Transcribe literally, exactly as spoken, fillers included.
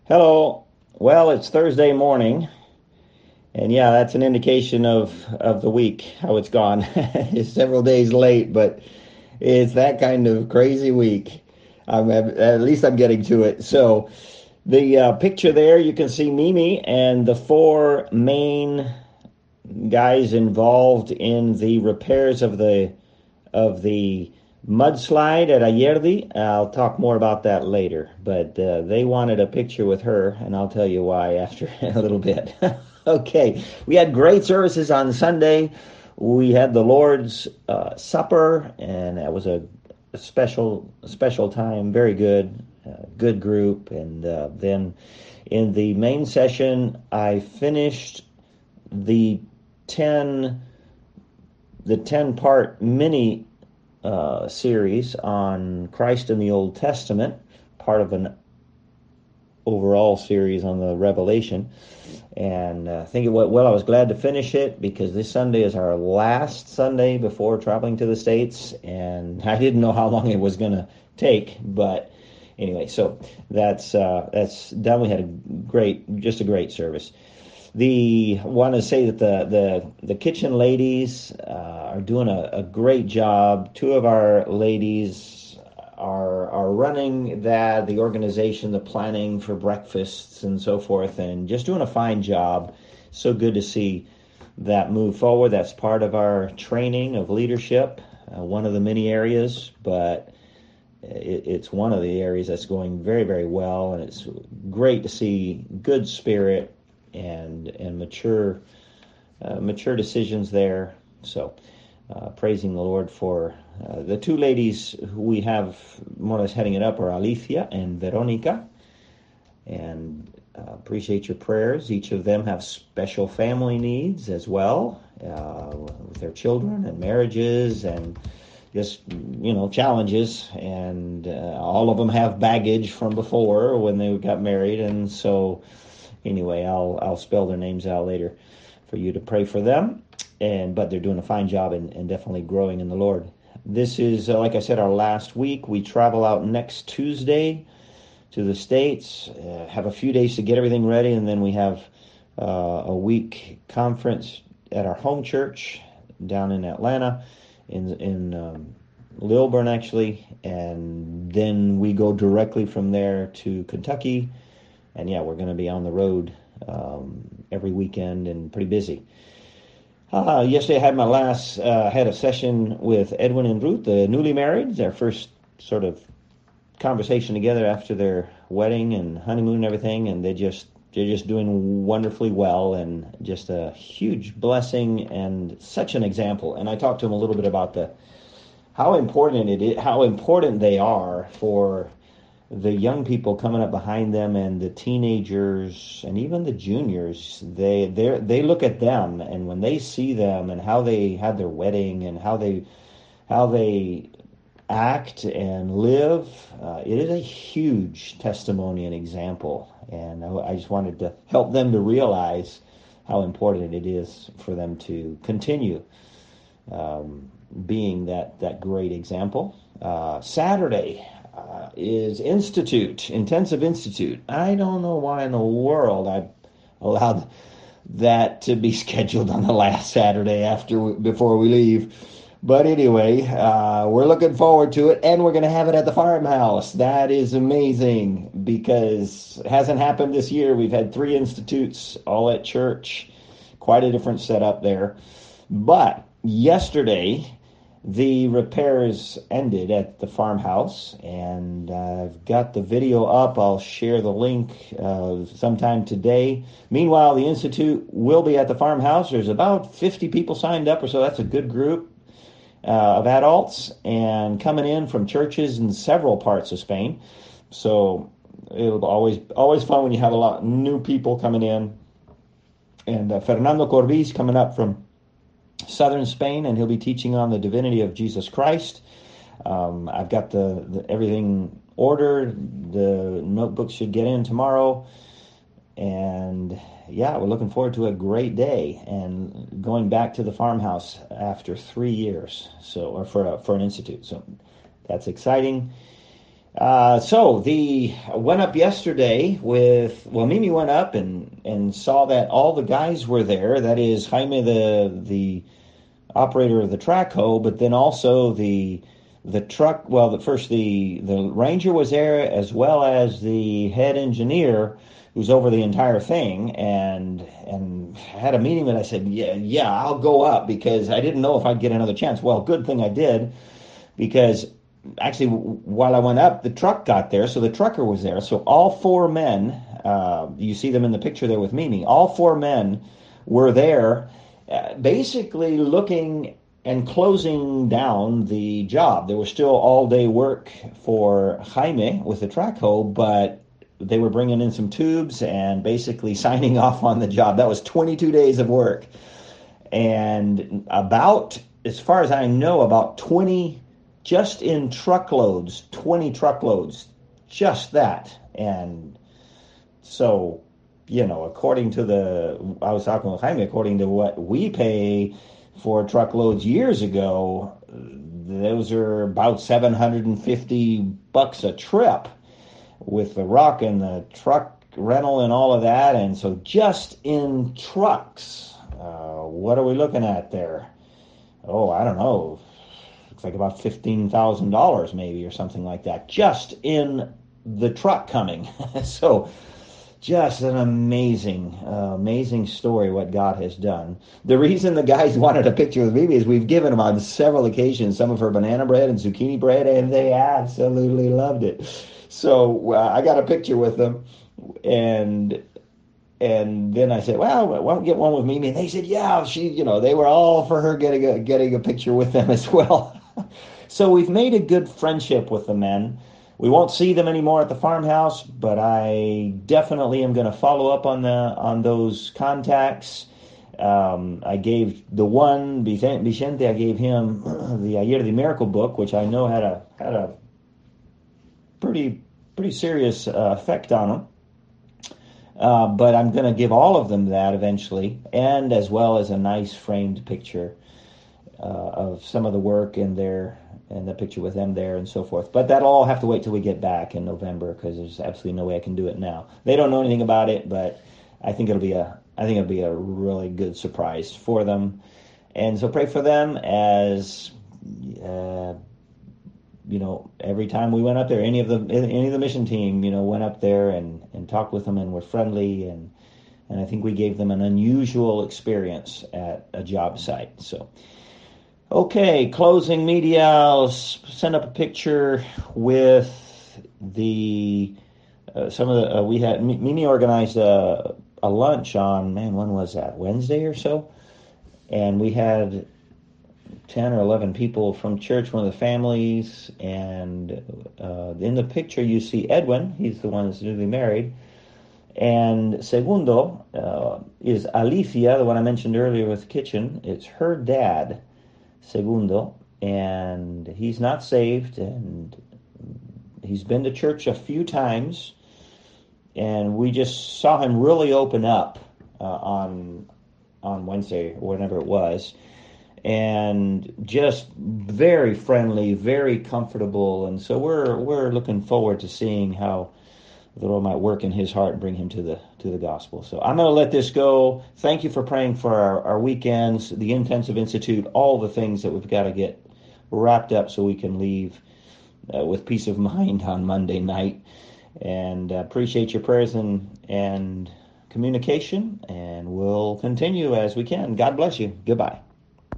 Hello. Well, it's Thursday morning, and yeah, that's an indication of of the week, how it's gone. It's several days late, but it's that kind of crazy week. I'm at, at least I'm getting to it. So the uh, picture there, you can see Mimi and the four main guys involved in the repairs of the of the mudslide at Ayerdi. I'll talk more about that later, but uh, they wanted a picture with her, and I'll tell you why after a little bit. Okay, we had great services on Sunday. We had the Lord's uh, Supper, and that was a, a special special time. Very good, uh, good group. And uh, then in the main session, I finished the ten the ten part mini uh, series on Christ in the Old Testament, part of an overall series on the Revelation. And uh, I think it went well. I was glad to finish it because this Sunday is our last Sunday before traveling to the States, and I didn't know how long it was going to take, but anyway, so that's uh, that's done. We had a great, just a great service. The want to say that the the the kitchen ladies uh, are doing a, a great job. Two of our ladies are are running that the organization, the planning for breakfasts and so forth, and just doing a fine job. So good to see that move forward. That's part of our training of leadership, uh, one of the many areas, but it, it's one of the areas that's going very, very well, and it's great to see good spirit and and mature uh, mature decisions there. So uh, praising the Lord for uh, the two ladies who we have more or less heading it up are Alicia and Veronica, and uh, appreciate your prayers. Each of them have special family needs as well, uh, with their children and marriages and just, you know, challenges, and uh, all of them have baggage from before when they got married, and so anyway, I'll I'll spell their names out later for you to pray for them. And but they're doing a fine job and, and definitely growing in the Lord. This is, uh, like I said, our last week. We travel out next Tuesday to the States, uh, have a few days to get everything ready, and then we have uh, a week conference at our home church down in Atlanta, in in um, Lilburn actually, and then we go directly from there to Kentucky. And yeah, we're going to be on the road um, every weekend and pretty busy. Uh, yesterday I had my last, uh, had a session with Edwin and Ruth, the newly married, their first sort of conversation together after their wedding and honeymoon and everything, and they just, they're just doing wonderfully well, and just a huge blessing and such an example. And I talked to them a little bit about the, how important it is, how important they are for the young people coming up behind them, and the teenagers and even the juniors. They they they look at them, and when they see them and how they had their wedding and how they how they act and live, uh, it is a huge testimony and example. And I, I just wanted to help them to realize how important it is for them to continue um, being that that great example. Uh, Saturday Uh, is Institute, Intensive Institute. I don't know why in the world I allowed that to be scheduled on the last Saturday after we, before we leave. But anyway, uh, we're looking forward to it, and we're going to have it at the farmhouse. That is amazing because it hasn't happened this year. We've had three institutes all at church. Quite a different setup there. But yesterday, the repairs ended at the farmhouse, and uh, I've got the video up. I'll share the link uh, sometime today. Meanwhile, the Institute will be at the farmhouse. There's about fifty people signed up or so. That's a good group uh, of adults, and coming in from churches in several parts of Spain. So it'll always always fun when you have a lot of new people coming in. And uh, Fernando Corvis coming up from southern Spain, and he'll be teaching on the divinity of Jesus Christ. Um, I've got the, the everything ordered. The notebooks should get in tomorrow, and yeah, we're looking forward to a great day and going back to the farmhouse after three years. So, or for a, for an institute. So that's exciting. Uh, so the I went up yesterday with well, Mimi went up and and saw that all the guys were there. That is Jaime, the the operator of the track hoe, but then also the the truck. Well, the, first the the ranger was there as well as the head engineer who's over the entire thing, and and had a meeting. And I said, yeah, yeah, I'll go up because I didn't know if I'd get another chance. Well, good thing I did because actually while I went up, the truck got there, so the trucker was there. So all four men, uh, you see them in the picture there with Mimi. All four men were there, uh, basically looking and closing down the job. There was still all day work for Jaime with the track hoe, but they were bringing in some tubes and basically signing off on the job. That was twenty-two days of work. And about, as far as I know, about twenty, just in truckloads, twenty truckloads, just that. And so, you know, according to the, I was talking with Jaime, according to what we pay for truckloads years ago, those are about seven hundred fifty bucks a trip with the rock and the truck rental and all of that. And so just in trucks, uh, what are we looking at there? Oh, I don't know. Looks like about fifteen thousand dollars maybe or something like that, just in the truck coming. So just an amazing, uh, amazing story what God has done. The reason the guys wanted a picture with me is we've given them on several occasions some of her banana bread and zucchini bread, and they absolutely loved it. So uh, I got a picture with them, and and then I said, well, why don't we get one with Mimi? And they said, yeah, she, you know, they were all for her getting a, getting a picture with them as well. So we've made a good friendship with the men. We won't see them anymore at the farmhouse, but I definitely am going to follow up on the on those contacts. Um, I gave the one, Vicente, I gave him the Ayer de Miracle book, which I know had a had a pretty pretty serious uh, effect on him. Uh, but I'm going to give all of them that eventually, and as well as a nice framed picture uh, of some of the work in there, and the picture with them there and so forth. But that'll all have to wait till we get back in November because there's absolutely no way I can do it now. They don't know anything about it, but I think it'll be a I think it'll be a really good surprise for them. And so pray for them as uh, you know, every time we went up there, any of the any of the mission team, you know, went up there and, and talked with them and were friendly, and and I think we gave them an unusual experience at a job site. So, okay, closing media. I'll send up a picture with the uh, some of the uh, we had Mimi organized a a lunch on, man, when was that? Wednesday or so, and we had ten or eleven people from church, one of the families, and uh, in the picture you see Edwin. He's the one that's newly married, and Segundo uh, is Alicia, the one I mentioned earlier with the kitchen. It's her dad, Segundo, and he's not saved, and he's been to church a few times, and we just saw him really open up uh, on on Wednesday or whenever it was, and just very friendly, very comfortable. And so we're we're looking forward to seeing how the Lord might work in his heart and bring him to the to the gospel. So I'm going to let this go. Thank you for praying for our, our weekends, the Intensive Institute, all the things that we've got to get wrapped up so we can leave uh, with peace of mind on Monday night. And uh, appreciate your prayers and and communication, and we'll continue as we can. God bless you. Goodbye.